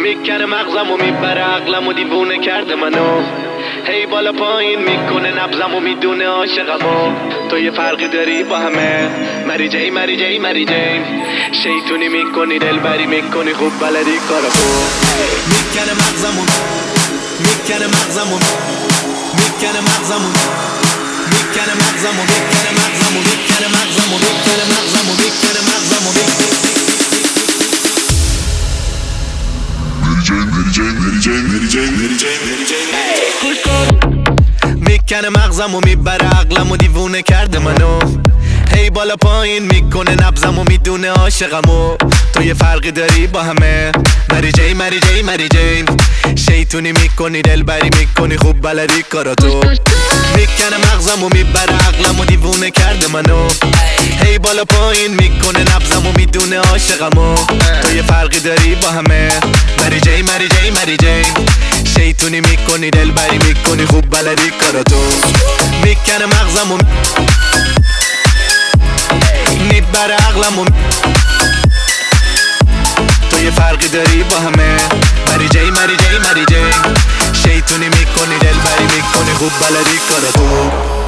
میکنه مغزمو میبره عقلمو دیوونه کرده منو هی بالا پایین میکنه نبضمو میدونه عاشقمو تو یه فرقی داری با همه مری جی مری جی مری جی شیطونی میکنی دلبری میکنی خوب بلدی کارمو میکنه مغزمو میکنه مغزمو میکنه مغزمو میکنه مغزمو میکنه مغزمو میکنه مغزمو میکنه مغزمو میکنه مغزمو میکنه مغزمو میبره عقلمو دیوونه کرده منو هی بالا پایین میکنه نبضمو میدونه عاشقمو تو یه فرقی داری با همه مری جی مری جی مری جی شیطونی میکنی دلبری میکنی خوب بلدی کاراتو میکنه مغزمو میبره عقلمو دیوونه کرده منو هی بالا پایین میکنه نبضمو میدونه عاشقمو تو یه فرقی داری با همه مری جی مری جی مری جی شیطونی میکنی دلبری میکنی خوب بلدی کاراتو میکنه مغزمو میبره عقلمو تو یه فرقی داری با همه مری جی مری جی مری جی شیطونی میکنی دلبری میکنی خوب بلدی کاراتو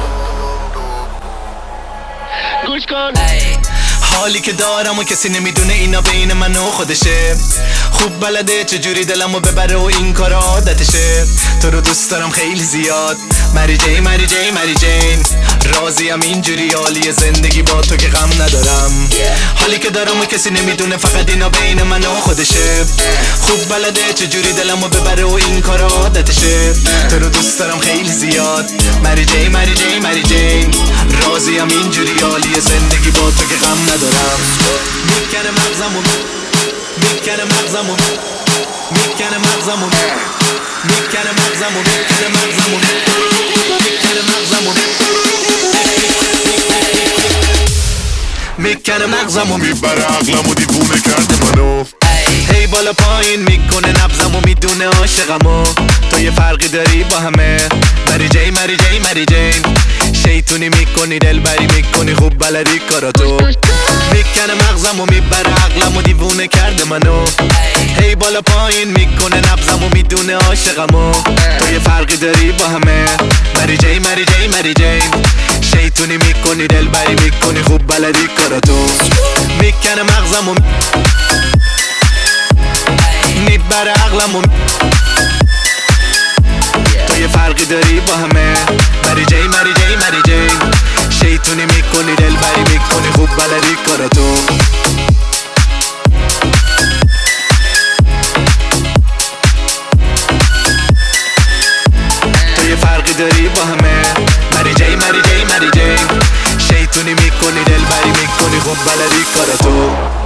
گوش کن حالی که دارم و کسی نمیدونه اینا بین من و خودشه خوب بلده چجوری دلمو ببره و این کارا عادتشه تو رو دوست دارم خیلی زیاد مری جی مری جی مری جین راضیم اینجوری حالی زندگی با تو که غم ندارم حالی که دارم و کسی نمیدونه فقط اینا بین من و خودشه خوب بلده چجوری دلمو ببره و این کارا عادتشه تو رو دوست دارم خیلی زیاد مری جی مری جی مری جین راضیم اینجوری حالی زندگی با تو که غم ندارم میکنه مغزمو میکنه مغزمو میکنه مغزمو میکنه مغزمو میکنه مغزمو میکنه مغزمو میکنه مغزمو میبره عقلمو دیوونه کرده منو هی بالا پایین میکنه نبضمو میدونه عاشقمو تو یه فرقی داری با همه مری جی مری جی مری جین شیطونی میکنی دلبری میکنی خوب بلدی کاراتو میکنه مغزمو میبره عقلمو دیوونه کرده منو هی بالا پایین میکنه نبضمو میدونه عاشقمو تو یه فرقی داری با همه مری جی مری جی مری جین شیطونی میکنی دلبری میکنی خوب بلدی کاراتو میکنه مغزمو میبره عقلمو تو یه فرقی داری با همه مری جی مری جی مری جی شیطونی میکنی دلبری میکنی خوب بلدی کاراتو تو یه فرقی داری با همه مری جی مری جی مری جی شیطونی میکنی دلبری میکنی خوب بلدی کاراتو